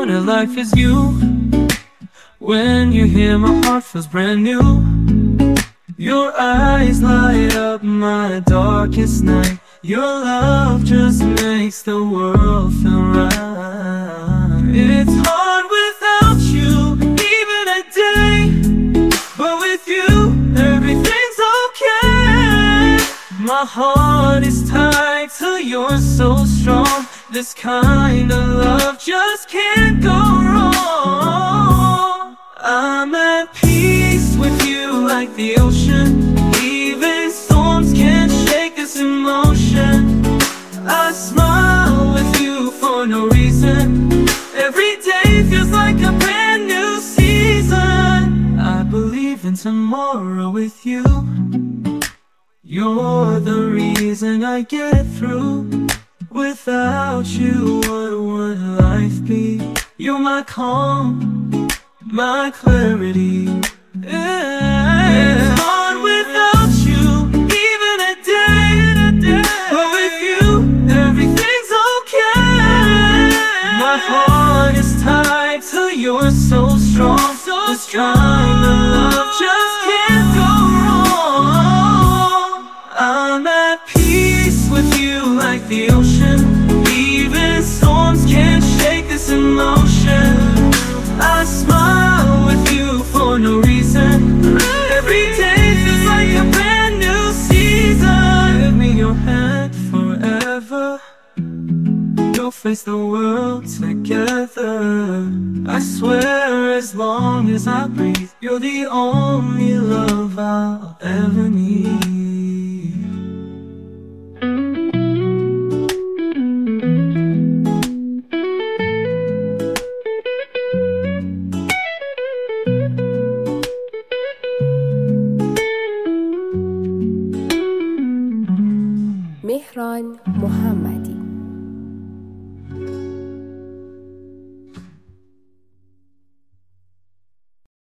what a life is you. When you hear my heart feels brand new. Your eyes light up my darkest night. Your love just makes the world feel right. It's hard without you, even a day, but with you, everything's okay. My heart is tied to yours so strong. This kind of love just can't go wrong. I'm at peace with you like the ocean. Even storms can't shake this emotion. I smile with you for no reason. Every day feels like a brand new season. I believe in tomorrow with you. You're the reason I get through. Without you, what would life be? You're my calm, my clarity. It's hard without you, even a day, but with you, everything's okay. My heart is tied to yours so strong. This kind of love just can't go wrong. I'm at peace with you like the ocean. Even storms can't shake this emotion. I smile with you for no reason. Every day feels like a brand new season. Give me your hand forever. You'll face the world together. I swear as long as I breathe, you're the only love I'll ever need. مهران محمد.